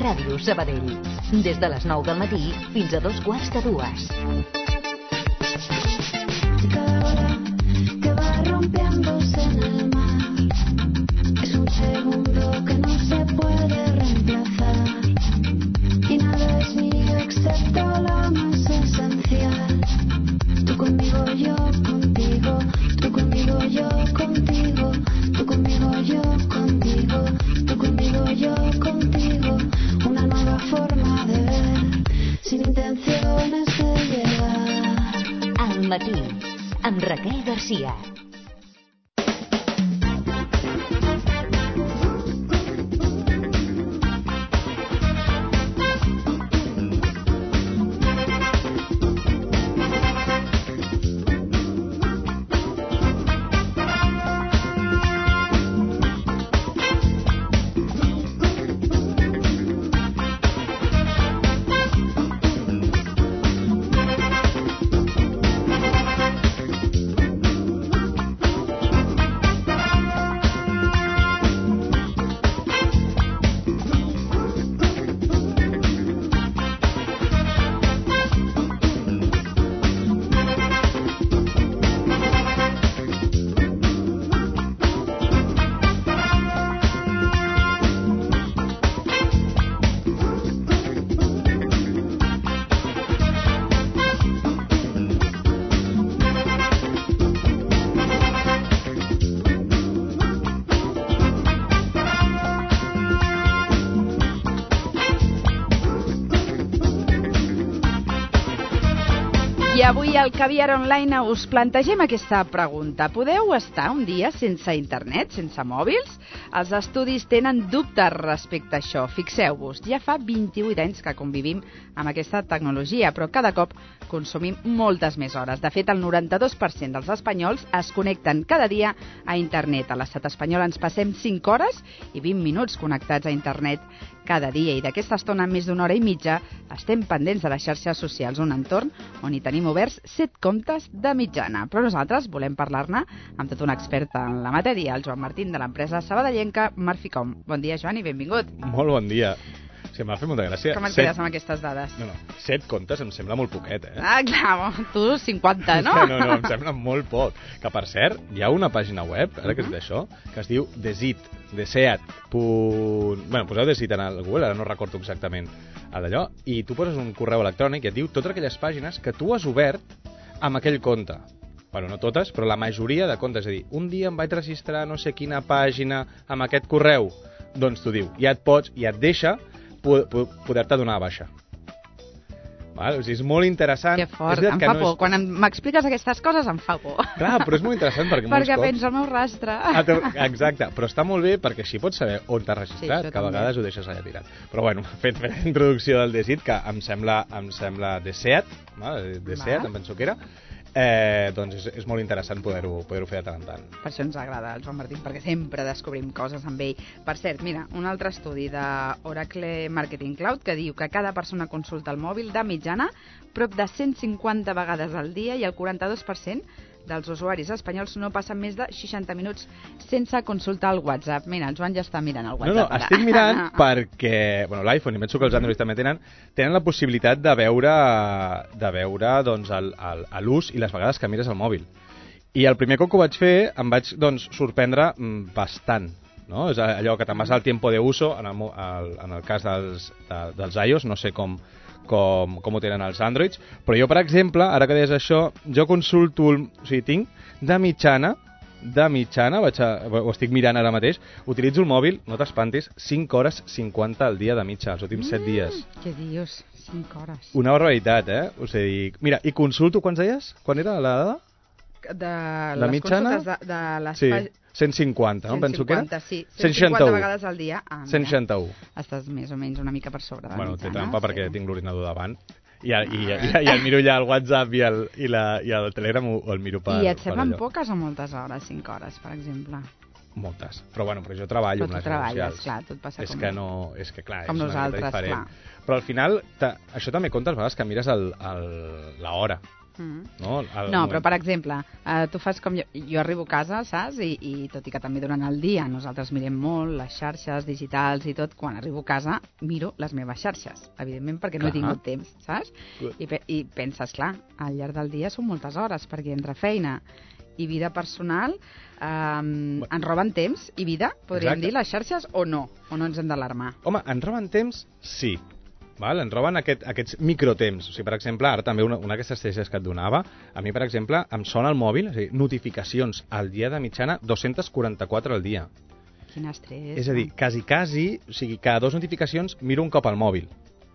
Ràdio Sabadell. Des de les 9 del matí fins a 2:15. Cada hora que va rompiéndose en el mar es un segundo que no se puede reemplazar y nada es mío excepto lo más esencial. Tú conmigo, yo contigo, tú conmigo, yo contigo, tú conmigo, yo contigo, tú conmigo, yo contigo. Una nueva forma de ver sin intenciones de llegar. Al matí, amb Raquel Garcia. I avui al Caviar Online us plantegem aquesta pregunta. Podeu estar un dia sense internet, sense mòbils? Els estudis tenen dubtes respecte a això. Fixeu-vos, ja fa 28 anys que convivim amb aquesta tecnologia, però cada cop consumim moltes més hores. De fet, el 92% dels espanyols es connecten cada dia a internet. A l'estat espanyol ens passem 5 hores i 20 minuts connectats a internet cada dia, i d'aquesta estona, més d'una hora i mitja, estem pendents de les xarxes socials, un entorn on hi tenim oberts 7 comptes de mitjana. Però nosaltres volem parlar-ne amb tot un expert en la matèria, el Joan Martín, de l'empresa sabadellenca Marficom. Bon dia, Joan, i benvingut. Molt bon dia. Sí, m'ha fet molta gràcia. Com et quedes amb aquestes dades? No, 7 comptes em sembla molt poquet, eh? Ah, clar, tu 50, no? No, em sembla molt poc. Que, per cert, hi ha una pàgina web, ara que és d'això, que es diu Desit, deseat. Bueno, poseu Desit en el Google, ara no recordo exactament d'allò, i tu poses un correu electrònic i et diu totes aquelles pàgines que tu has obert amb aquell compte. Bueno, no totes, però la majoria de comptes. És a dir, un dia em vaig registrar no sé quina pàgina amb aquest correu. Doncs t'ho diu. Ja et deixa poder-te donar a baixa. Val? O sigui, és molt interessant. Que fort, em fa por. Quan m'expliques aquestes coses em fa por. Clar, però és molt interessant perquè molts cops... penso el meu rastre. Exacte, però està molt bé perquè així pots saber on t'has registrat, que a vegades ho deixes allà tirat. Però bueno, fet la introducció del Desit, que em sembla Deseat, em penso que era, doncs és molt interessant poder-ho fer de tant en tant. Per això ens agrada el Joan Martín, perquè sempre descobrim coses amb ell. Per cert, mira, un altre estudi d'Oracle Marketing Cloud que diu que cada persona consulta el mòbil de mitjana prop de 150 vegades al dia i el 42% dels usuaris espanyols no passen més de 60 minuts sense consultar el WhatsApp. Mira, el Joan ja està mirant el WhatsApp. No, estic mirant perquè l'iPhone, i penso que els Android també tenen la possibilitat de veure doncs, l'ús i les vegades que mires el mòbil. I el primer cop que ho vaig fer em vaig sorprendre bastant. No? És allò que te'n vas al tiempo de uso, en el cas dels iOS, no sé com ho tenen els Androids, però jo, per exemple, ara que deies això, jo consulto, o sigui, tinc de mitjana, ho estic mirant ara mateix, utilitzo el mòbil, no t'espantis, 5 hores 50 al dia de mitja, els últims 7 dies. Què dius? 5 hores. Una barbaritat, eh? O sigui, mira, i consulto, quants deies? Quan era la dada? De les consultes de les sí. 150, no? 150, penso que era? Sí. 150 vegades al dia. 161. Estàs més o menys una mica per sobre de la mitjana. Té trampa perquè tinc l'ordinador davant. I el miro ja al WhatsApp i el Telegram el miro per I et semblen poques o moltes hores? 5 hores, per exemple? Moltes. Però jo treballo amb les redes socials. Clar, tu et passa És que clar, com és nosaltres, diferent. clar. Però al final, això també compta les vegades que mires l'hora. No, però per exemple, tu fas com jo arribo a casa, saps? I tot i que també durant el dia nosaltres mirem molt les xarxes digitals i tot, quan arribo a casa miro les meves xarxes, evidentment perquè no he tingut temps, saps? I penses, clar, al llarg del dia són moltes hores, perquè entre feina i vida personal ens roben temps i vida, podríem dir, les xarxes, o no ens hem d'alarmar? Home, ens roben temps, sí. Val? Ens roben aquests microtemps. O sigui, per exemple, ara també una d'aquestes estadístiques que et donava, a mi, per exemple, em sona el mòbil, és a dir, notificacions al dia de mitjana, 244 al dia. Quin estrès. És a dir, quasi, o sigui, cada 2 notificacions miro un cop al mòbil.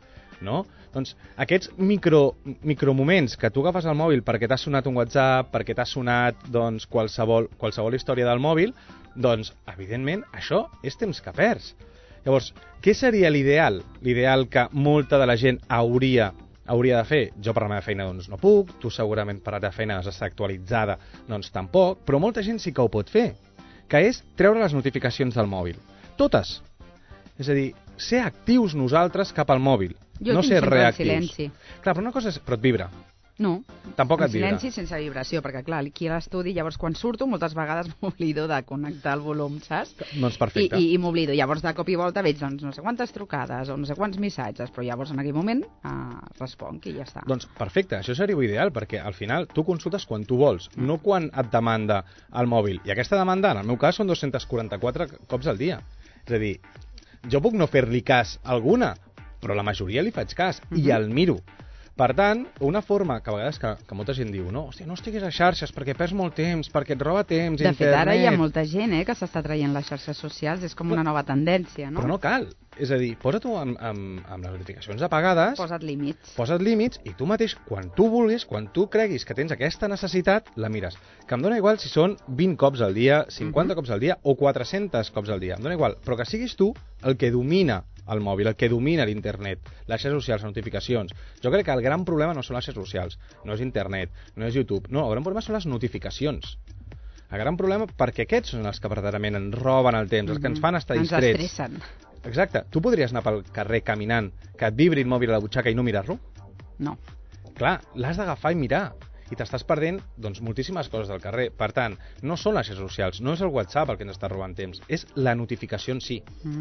No? Doncs aquests micromoments que tu agafes el mòbil perquè t'ha sonat un WhatsApp, perquè t'ha sonat doncs, qualsevol història del mòbil, doncs, evidentment, això és temps que perds. Llavors, què seria l'ideal? L'ideal que molta de la gent hauria de fer? Jo per la meva feina doncs no puc, tu segurament per la teva feina has d'estar actualitzada, doncs tampoc, però molta gent sí que ho pot fer, que és treure les notificacions del mòbil. Totes. És a dir, ser actius nosaltres cap al mòbil, no ser reactius. Silenci. Clar, però una cosa és... Però et vibra. No, tampoc et vibra. Silenci sense vibració, perquè clar, aquí a l'estudi, llavors quan surto, moltes vegades m'oblido de connectar el volum, saps? Doncs perfecte. I m'oblido, llavors de cop i volta veig doncs, no sé quantes trucades o no sé quants missatges, però llavors en aquell moment responc i ja està. Doncs perfecte, això seria ideal, perquè al final tu consultes quan tu vols, no quan et demanda el mòbil. I aquesta demanda, en el meu cas, són 244 cops al dia. És a dir, jo puc no fer-li cas a alguna, però la majoria li faig cas i el miro. Per tant, una forma que a vegades que molta gent diu hòstia, no estiguis a xarxes perquè perds molt temps, perquè et roba temps, internet... De fet, ara hi ha molta gent que s'està traient les xarxes socials, és com una nova tendència, no? Però no cal. És a dir, posa-t'ho amb les notificacions apagades... Posa't límits. Posa't límits i tu mateix, quan tu vulguis, quan tu creguis que tens aquesta necessitat, la mires. Que em dóna igual si són 20 cops al dia, 50 cops al dia o 400 cops al dia. Em dóna igual, però que siguis tu el que domina el mòbil, el que domina l'internet, les xarxes socials, les notificacions. Jo crec que el gran problema no són les xarxes socials, no és internet, no és YouTube, no, el gran problema són les notificacions. El gran problema, perquè aquests són els que verdaderament ens roben el temps, els que ens fan estar distrets. Ens estressen. Exacte. Tu podries anar pel carrer caminant, que et vibri el mòbil a la butxaca i no mirar-lo? No. Clar, l'has d'agafar i mirar. I t'estàs perdent doncs, moltíssimes coses del carrer. Per tant, no són les xarxes socials, no és el WhatsApp el que ens està robant temps, és la notificació en si.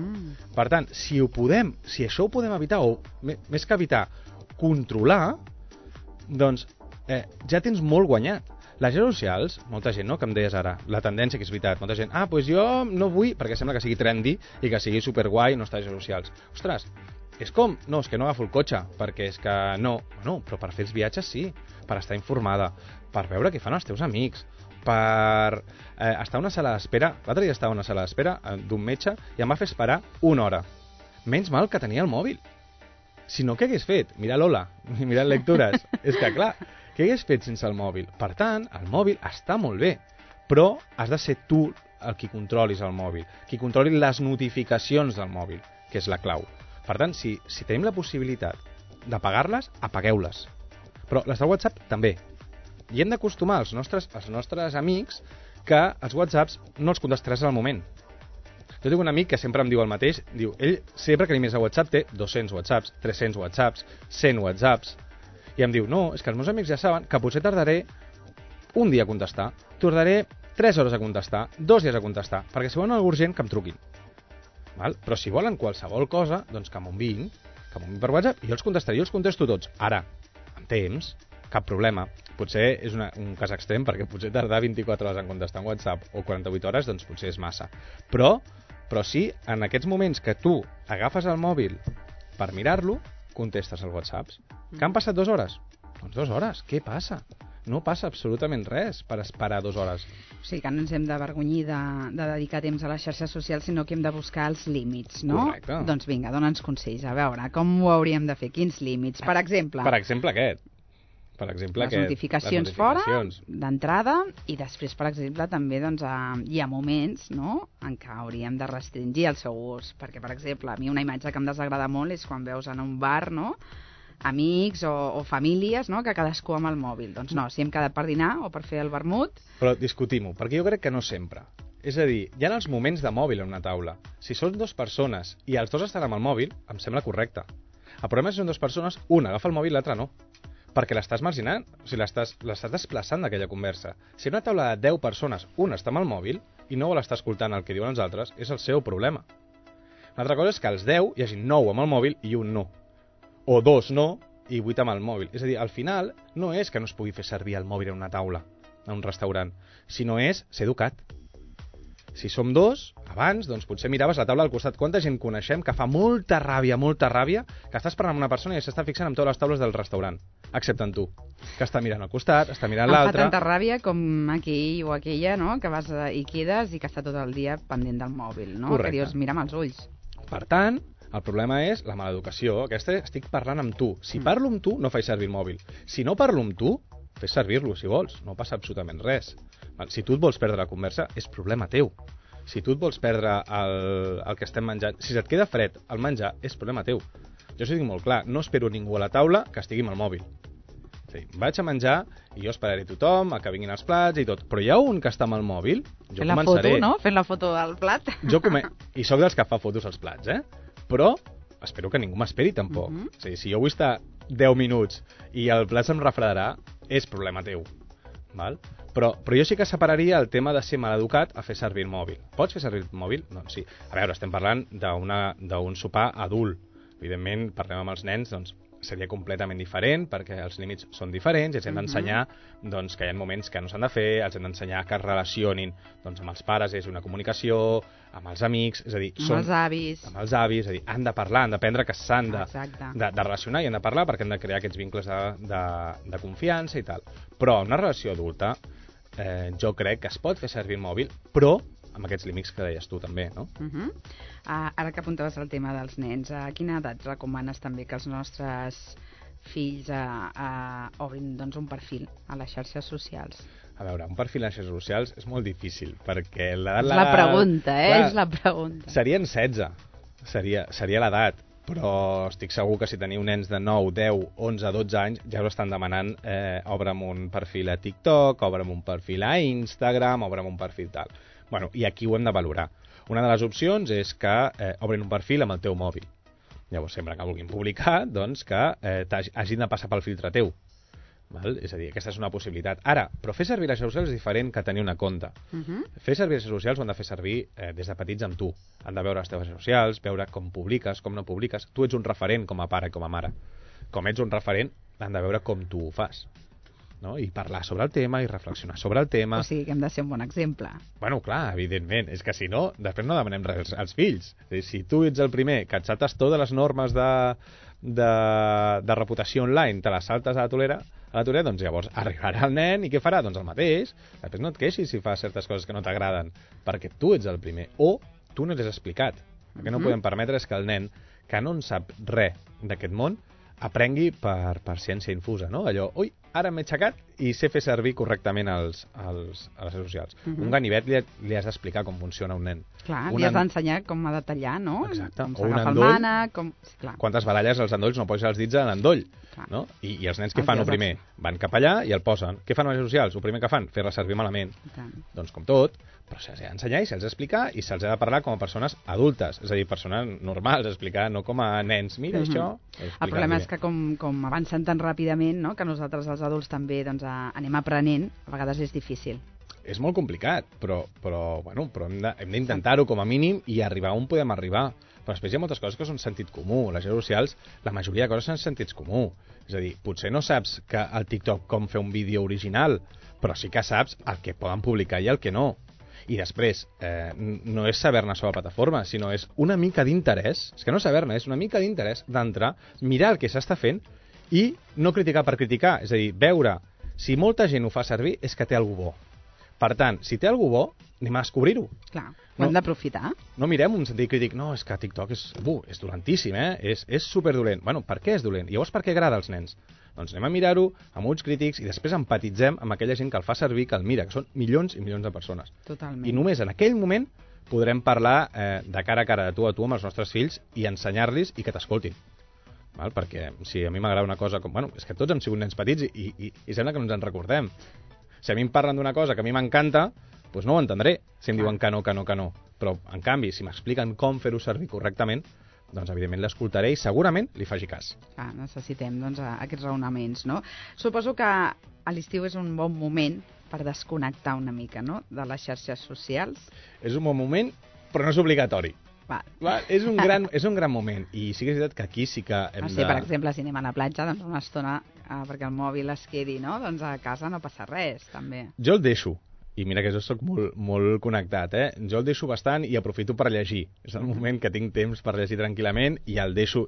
Per tant, si això ho podem evitar, o més que evitar, controlar, doncs ja tens molt guanyat. Les xarxes socials, molta gent, no?, que em deies ara, la tendència que és veritat, molta gent, doncs jo no vull, perquè sembla que sigui trendy i que sigui superguai no estar a xarxes socials. Ostres, és com? No, és que no agafo el cotxe, perquè és que no. Bueno, però per fer els viatges sí, per estar informada, per veure què fan els teus amics, per estar a una sala d'espera. L'altre dia estava a una sala d'espera d'un metge i em va fer esperar 1 hora. Menys mal que tenia el mòbil. Si no, què hagués fet? Mirar Lola, mirar lectures. És que, clar, què hagués fet sense el mòbil? Per tant, el mòbil està molt bé, però has de ser tu el qui controlis el mòbil, qui controli les notificacions del mòbil, que és la clau. Per tant, si tenim la possibilitat d'apagar-les, apagueu-les. Però les del WhatsApp també. I hem d'acostumar als nostres amics que els WhatsApps no els contestaràs al moment. Jo tinc un amic que sempre em diu el mateix, diu, ell sempre que li mires a WhatsApp té 200 WhatsApps, 300 WhatsApps, 100 WhatsApps, i em diu, no, és que els meus amics ja saben que potser tardaré un dia a contestar, tardaré 3 hores a contestar, 2 dies a contestar, perquè si volen alguna urgent, que em truquin. Val? Però si volen qualsevol cosa, doncs que m'enviïn per WhatsApp i jo els contestaré, jo els contesto tots. Ara, amb temps, cap problema. Potser és un cas extrem, perquè potser tardar 24 hores en contestar un WhatsApp o 48 hores, doncs potser és massa. Però sí, en aquests moments que tu agafes el mòbil per mirar-lo, contestes els WhatsApps. Que han passat 2 hores? Doncs 2 hores, què passa? No passa absolutament res per esperar 2 hores. O sigui que no ens hem d'avergonyir de dedicar temps a les xarxes socials, sinó que hem de buscar els límits, no? Correcte. Doncs vinga, dona'ns consells. A veure, com ho hauríem de fer? Quins límits? Per exemple... Per exemple aquest. Les notificacions fora, d'entrada, i després, per exemple, també doncs, hi ha moments, no?, en què hauríem de restringir el seu ús. Perquè, per exemple, a mi una imatge que em desagrada molt és quan veus en un bar, no?, amics o famílies, no?, que cadascú amb el mòbil. Doncs no, si hem quedat per dinar o per fer el vermut... Però discutim-ho, perquè jo crec que no sempre. És a dir, hi ha els moments de mòbil en una taula. Si són 2 persones i els 2 estan amb el mòbil, em sembla correcte. El problema és que són 2 persones, una agafa el mòbil i l'altra no. perquè l'estàs marginant, o sigui, l'estàs desplaçant d'aquella conversa. Si una taula de 10 persones, una està amb el mòbil i no vol estar escoltant el que diuen els altres, és el seu problema. Una altra cosa és que als 10 hi hagi 9 amb el mòbil i un no. O 2 no i 8 amb el mòbil. És a dir, al final no és que no es pugui fer servir el mòbil en una taula, en un restaurant, sinó és ser educat. Si som 2, abans, doncs potser miraves la taula al costat. Quanta gent coneixem que fa molta ràbia, que estàs parlant amb una persona i s'està fixant en totes les taules del restaurant, excepte en tu, que està mirant al costat, està mirant l'altre. Em fa tanta ràbia com aquell o aquella, no?, que vas i quedes i que està tot el dia pendent del mòbil, no? Correcte. Que dius, mira'm els ulls. Per tant, el problema és la maleducació. Aquesta estic parlant amb tu. Si parlo amb tu, no faig servir el mòbil. Si no parlo amb tu, fes servir-lo, si vols. No passa absolutament res. Si tu et vols perdre la conversa, és problema teu. Si tu et vols perdre el que estem menjant, si se't queda fred el menjar, és problema teu. Jo us ho dic molt clar, no espero ningú a la taula que estigui amb el mòbil. Sí, vaig a menjar i jo esperaré tothom a que vinguin els plats i tot. Però hi ha un que està amb el mòbil, jo Fent la començaré. foto, no? Fent la foto del plat. I sóc dels que fa fotos als plats, Però espero que ningú m'esperi tampoc. O sigui, si jo vull estar 10 minuts i el plat se'm refredarà, és problema teu. Val? Però jo sí que separaria el tema de ser maleducat a fer servir el mòbil. Pots fer servir el mòbil? Doncs sí. A veure, estem parlant d'un sopar adult. Evidentment, parlem amb els nens, doncs seria completament diferent perquè els límits són diferents i els hem d'ensenyar doncs, que hi ha moments que no s'han de fer, els hem d'ensenyar que es relacionin doncs, amb els pares, és una comunicació, amb els amics, és a dir, amb els avis. Amb els avis, és a dir, han de parlar, han d'aprendre que s'han de relacionar i han de parlar perquè han de crear aquests vincles de confiança i tal. Però en una relació adulta jo crec que es pot fer servir el mòbil, però amb aquests límits que deies tu també, no? Ara que apuntaves el tema dels nens, a quina edat recomanes també que els nostres fills obrin doncs, un perfil a les xarxes socials? A veure, un perfil a les xarxes socials és molt difícil, perquè l'edat... És la pregunta, és la pregunta. Serien 16, seria l'edat, però estic segur que si teniu nens de 9, 10, 11, 12 anys, ja us estan demanant obre'm un perfil a TikTok, obre'm un perfil a Instagram, obre'm un perfil tal. Bueno, i aquí ho hem de valorar. Una de les opcions és que obrin un perfil amb el teu mòbil. Llavors, sempre que vulguin publicar, doncs que hagin de passar pel filtre teu. Val? És a dir, aquesta és una possibilitat. Ara, però fer servir les xarxes socials és diferent que tenir una compte. Fer servir les xarxes socials ho han de fer servir des de petits amb tu. Han de veure les teves xarxes socials, veure com publiques, com no publiques. Tu ets un referent com a pare i com a mare. Com ets un referent, han de veure com tu ho fas. No? I parlar sobre el tema i reflexionar sobre el tema. O sigui que hem de ser un bon exemple. Bueno, clar, evidentment. És que si no, després no demanem res als fills. És dir, si tu ets el primer que et saltes totes les normes de reputació online, te les saltes a la tolera, doncs llavors arribarà el nen i què farà? Doncs el mateix. Després no et queixis si fa certes coses que no t'agraden, perquè tu ets el primer. O tu no l'has explicat. El que no podem permetre és que el nen, que no en sap res d'aquest món, aprengui per ciència infusa, no? Allò, ui, ara m'he aixecat i sé fer servir correctament a les xarxes socials. Un ganivet li has d'explicar com funciona un nen. Clar, li has d'ensenyar com ha de tallar, no? Exacte. Com s'agafa el mànec, Clar. Quantes baralles als endolls no posis els dits a l'endoll, no? I els nens què fan? El primer, van cap allà i el posen. Què fan a les xarxes socials? El primer que fan, fer-la servir malament. Doncs com tot, però se'ls ha d'ensenyar i se'ls ha d'explicar i se'ls ha de parlar com a persones adultes, és a dir, persones normals, explicar, no com a nens. Mira això. El problema és que com avancen tan ràpidament, no?, que nosaltres els adults també doncs, anem aprenent, a vegades és difícil. És molt complicat, però hem d'intentar-ho com a mínim i arribar on podem arribar. Però després hi ha moltes coses que són sentit comú. Les xarxes socials, la majoria de coses són sentits comú. És a dir, potser no saps que al TikTok com fer un vídeo original, però sí que saps el que poden publicar i el que no. I després, no és saber-ne sobre la plataforma, sinó és una mica d'interès, és que no saber-ne, és una mica d'interès d'entrar, mirar el que s'està fent i no criticar per criticar. És a dir, veure si molta gent ho fa servir és que té alguna bo. Per tant, si té alguna bo, anem a descobrir-ho. Clar, ho hem d'aprofitar. No mirem un sentit crític, no, és que TikTok és dolentíssim, és superdolent. Bueno, per què és dolent? I llavors per què agrada als nens? Doncs anem a mirar-ho amb ulls crítics i després empatitzem amb aquella gent que el fa servir, que el mira, que són milions i milions de persones. Totalment. I només en aquell moment podrem parlar de cara a cara, de tu a tu, amb els nostres fills i ensenyar-los i que t'escoltin. Val? Perquè si a mi m'agrada una cosa com... Bueno, és que tots hem sigut nens petits i sembla que no ens en recordem. Si a mi em parlen d'una cosa que a mi m'encanta, doncs no ho entendré si em diuen que no. Però, en canvi, si m'expliquen com fer-ho servir correctament, doncs evidentment l'escoltaré i segurament li faci cas. Necessitem doncs, aquests raonaments, no? Suposo que a l'estiu és un bon moment per desconnectar una mica, no?, de les xarxes socials. És un bon moment, però no és obligatori. Va. És un gran moment, i sí que és veritat que aquí sí que hem de... per exemple, si anem a la platja, doncs una estona perquè el mòbil es quedi, no?, doncs a casa no passa res, també. Jo el deixo, i mira que jo soc molt connectat, jo el deixo bastant i aprofito per llegir. És el moment que tinc temps per llegir tranquil·lament i deixo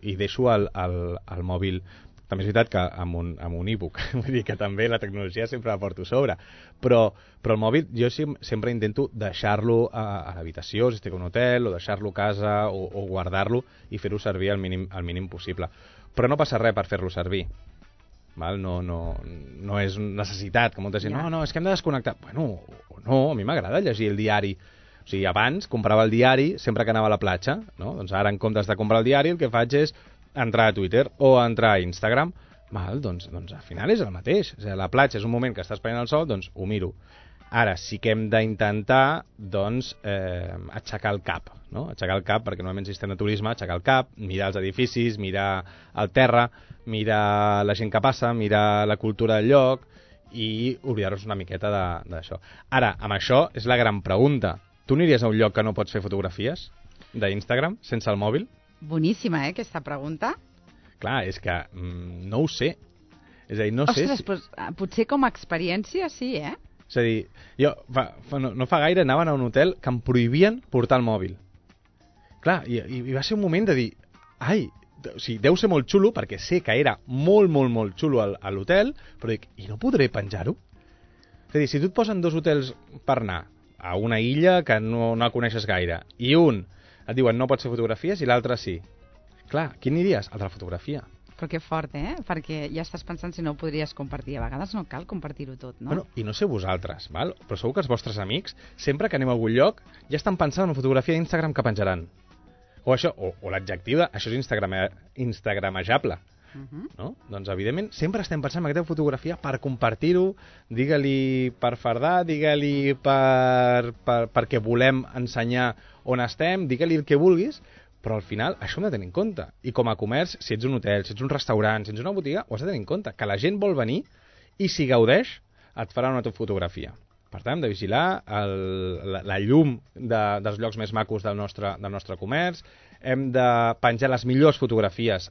el mòbil. També és veritat que amb un e-book, vull dir que també la tecnologia sempre la porto a sobre, però el mòbil jo sempre intento deixar-lo a l'habitació, si estic en un hotel, o deixar-lo a casa, o guardar-lo i fer-ho servir al mínim possible. Però no passa res per fer-lo servir. Val? No és necessitat, que molta gent, no, és que hem de desconnectar. Bueno, no, a mi m'agrada llegir el diari. O sigui, abans comprava el diari sempre que anava a la platja, no? Doncs ara, en comptes de comprar el diari, el que faig és entrar a Twitter o entrar a Instagram. Doncs al final és el mateix. O sigui, la platja és un moment que estàs prenent el sol, doncs ho miro. Ara sí que hem d'intentar aixecar el cap, no? Aixecar el cap, perquè normalment si estem de turisme, aixecar el cap, mirar els edificis, mirar el terra, mirar la gent que passa, mirar la cultura del lloc i oblidar-nos una miqueta d'això. Ara, amb això és la gran pregunta. Tu aniries a un lloc que no pots fer fotografies d'Instagram sense el mòbil? Boníssima, aquesta pregunta. Clar, és que no ho sé. És a dir, no sé si... Pues, potser com a experiència sí, És a dir, jo no fa gaire anaven a un hotel que em prohibien portar el mòbil. Clar, i va ser un moment de dir, o sigui, deu ser molt xulo, perquè sé que era molt xulo a l'hotel, però dic, i no podré penjar-ho? És a dir, si tu et posen dos hotels per anar a una illa que no coneixes gaire, i un et diuen no pots fer fotografies i l'altre sí. Clar, quin aniries? El de la fotografia. Però que fort, perquè ja estàs pensant si no ho podries compartir. A vegades no cal compartir-ho tot, no? Bueno, i no sé vosaltres, val? Però segur que els vostres amics, sempre que anem a algun lloc, ja estan pensant en la fotografia d'Instagram que penjaran. O això, o l'adjectiu de això és instagramejable. No? Doncs, evidentment, sempre estem pensant en aquesta fotografia per compartir-ho, digue-li per fardar, digue-li perquè volem ensenyar on estem, digue-li el que vulguis, però al final això ho hem de tenir en compte. I com a comerç, si ets un hotel, si ets un restaurant, si ets una botiga, ho has de tenir en compte, que la gent vol venir i si gaudeix et farà una fotografia. Per tant, hem de vigilar la llum dels llocs més macos del nostre comerç, hem de penjar les millors fotografies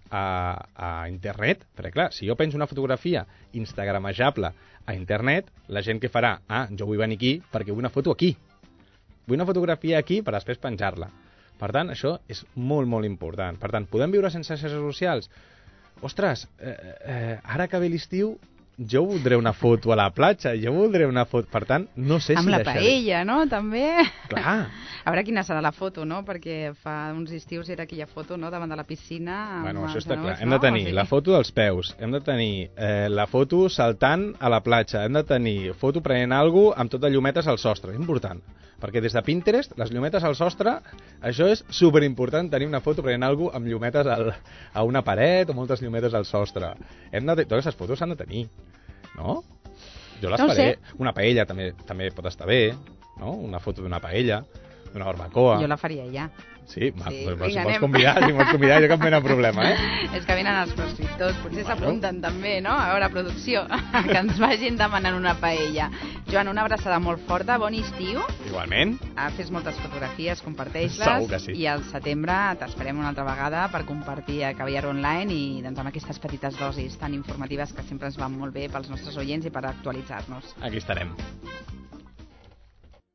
a internet, perquè clar, si jo penjo una fotografia instagramejable a internet, la gent què farà? Jo vull venir aquí perquè vull una foto aquí. Vull una fotografia aquí per després penjar-la. Per tant, això és molt important. Per tant, podem viure sense xarxes socials? Ostres, ara que ve l'estiu, jo voldré una foto a la platja, jo voldré una foto... Per tant, no sé si amb la paella, no?, també. Clar. A veure quina serà la foto, no?, perquè fa uns estius era aquella foto, no?, davant de la piscina. Bueno, això està clar. Hem de tenir la foto dels peus, hem de tenir la foto saltant a la platja, hem de tenir foto prenent alguna cosa amb tot de llumetes al sostre, important. Perquè des de Pinterest, les llumetes al sostre, això és superimportant, tenir una foto prenent alguna cosa amb llumetes a una paret o moltes llumetes al sostre. Totes aquestes fotos s'han de tenir, no? Jo les faré. Una paella també pot estar bé, no? Una foto d'una paella, d'una barbacoa. Jo la faria ja. Sí? Si vols convidar, jo cap mena de problema, És que venen els prescriptors, potser s'apunten també, no? A veure, producció, que ens vagin demanant una paella. Joan, una abraçada molt forta, bon estiu. Igualment. Fes moltes fotografies, comparteix-les. Segur que sí. I al setembre t'esperem una altra vegada per compartir a Caviar Online i doncs, amb aquestes petites dosis tan informatives que sempre ens van molt bé pels nostres oients i per actualitzar-nos. Aquí estarem.